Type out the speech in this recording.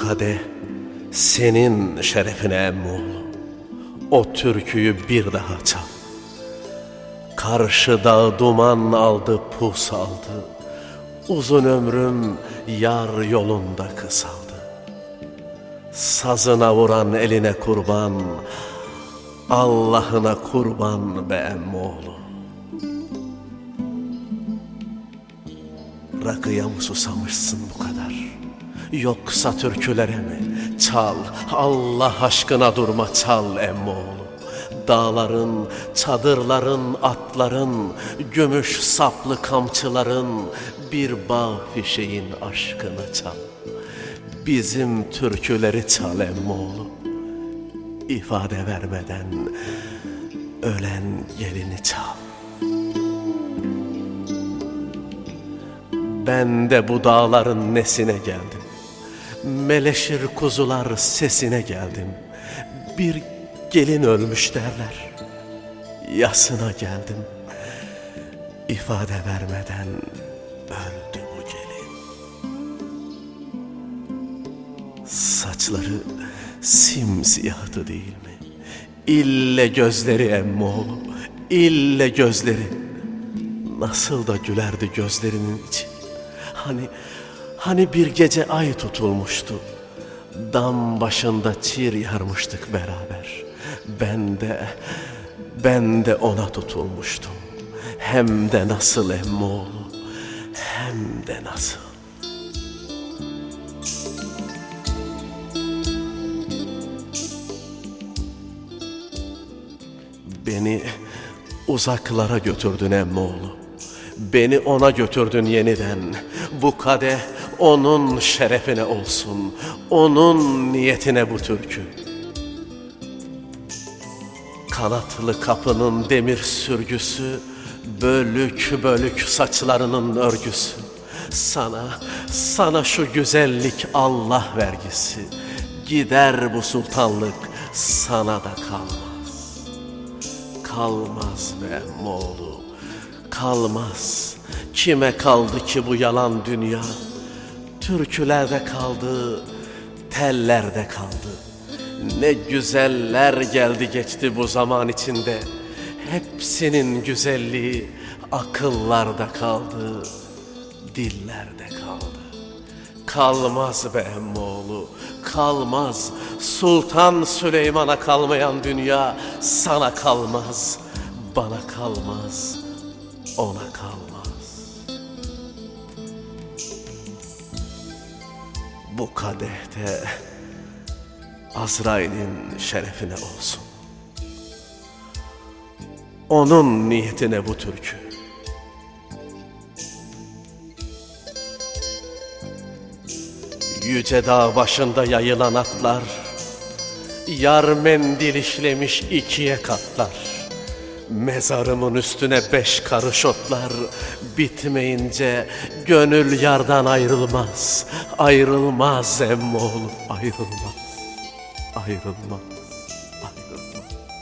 kadeh senin şerefine emmoğlu. O türküyü bir daha çal. Karşıda duman aldı, pus aldı. Uzun ömrüm yar yolunda kısaldı. Sazına vuran eline kurban, Allah'ına kurban be emmoğlu. Rakıya mı susamışsın bu kadar? Yoksa türkülere mi? Çal, Allah aşkına durma, çal emmoğlu. Dağların, çadırların, atların, gümüş saplı kamçıların, bir bağ fişeğin aşkını çal. Bizim türküleri çal emmoğlu. İfade vermeden ölen gelini çal. Ben de bu dağların nesine geldim. Meleşir kuzular sesine geldim. Bir gelin ölmüş derler, yasına geldim. İfade vermeden öldü bu gelin. Saçları simsiyahtı değil mi? İlle gözleri emmoğlu, ille gözleri. Nasıl da gülerdi gözlerinin içi. Hani bir gece ay tutulmuştu. Dam başında çiğir yarmıştık beraber. Ben de ona tutulmuştum. Hem de nasıl emmoğlu, hem de nasıl. Beni uzaklara götürdün emmoğlu. Beni ona götürdün yeniden. Bu kadeh onun şerefine olsun. Onun niyetine bu türkü. Kanatlı kapının demir sürgüsü, bölük bölük saçlarının örgüsü. Sana şu güzellik Allah vergisi. Gider bu sultanlık, sana da kalmaz. Kalmaz be emmoğlu, kalmaz. Kime kaldı ki bu yalan dünya? Türkülerde kaldı, tellerde kaldı. Ne güzeller geldi geçti bu zaman içinde. Hepsinin güzelliği akıllarda kaldı, dillerde kaldı. Kalmaz be emmoğlu, kalmaz. Sultan Süleyman'a kalmayan dünya sana kalmaz, bana kalmaz, ona kalmaz. Bu kadehte Azrail'in şerefine olsun. Onun niyetine bu türkü. Yüce dağ başında yayılan atlar, yar mendil işlemiş ikiye katlar. Mezarımın üstüne 5 karış otlar, bitmeyince gönül yardan ayrılmaz. Ayrılmaz emmoğlu, ayrılmaz, ayrılmaz, ayrılmaz.